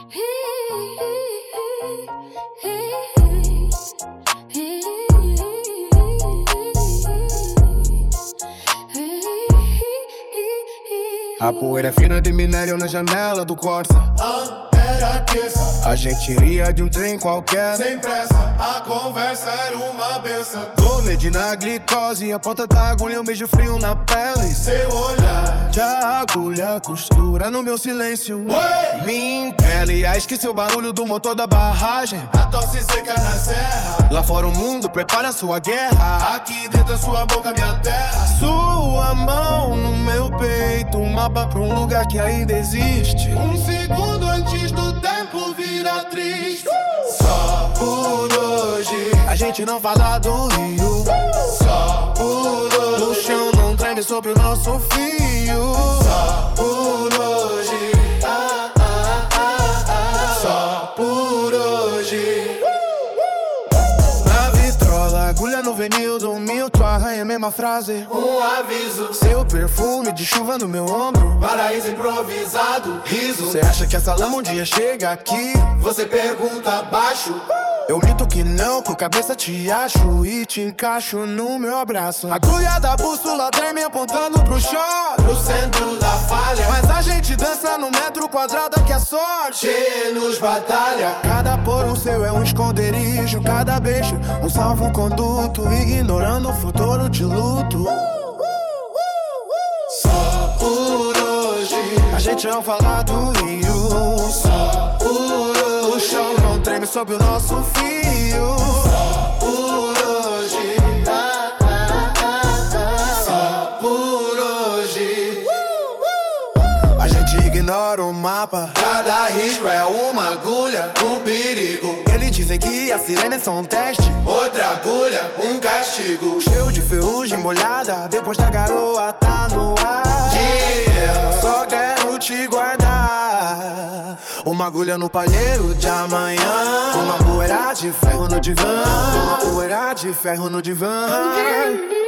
A poeira fina de minério na janela do Corsa. A gente iria de um trem qualquer, sem pressa, a conversa era uma benção. Comedy na glicose, a ponta da agulha, um beijo frio na pele. Seu olhar de agulha, costura no meu silêncio. Oi! Me impele a esquecer o barulho do motor da barragem. A tosse seca na serra. Lá fora o mundo prepara sua guerra. Aqui dentro da sua boca minha terra. Sua mão no meu peito, um mapa pra um lugar que ainda existe. Um segundo antes do tempo virar triste. Só por hoje a gente não fala do Rio. Só por hoje o chão não treme sobre o nosso fio. Só por hoje Só por hoje. Na vitrola, agulha no vinil do Milton, arranha a mesma frase. Um aviso, seu perfume de chuva no meu ombro. Paraíso improvisado, riso. Cê acha que essa lama um dia chega aqui? Você pergunta baixo. Eu minto que não, com cabeça te acho e te encaixo no meu abraço. Agulha da bússola treme apontando pro chão, no centro da falha. Mas a gente dança no metro quadrado que a sorte nos batalha. Cada poro seu é um esconderijo, cada beijo um salvo-conduto, ignorando o futuro de luto. Só por hoje a gente não fala do Rio. Só por hoje o chão não treme sob o nosso fio. Só por hoje Só por hoje a gente ignora o mapa. Cada risco é uma agulha, um perigo. Eles dizem que as sirenes são um teste, outra agulha, um castigo. Cheio de ferrugem molhada, depois da garoa tá no ar. Só quero te guardar. Uma agulha no palheiro de amanhã. Uma poeira de ferro no divã. Uma poeira de ferro no divã.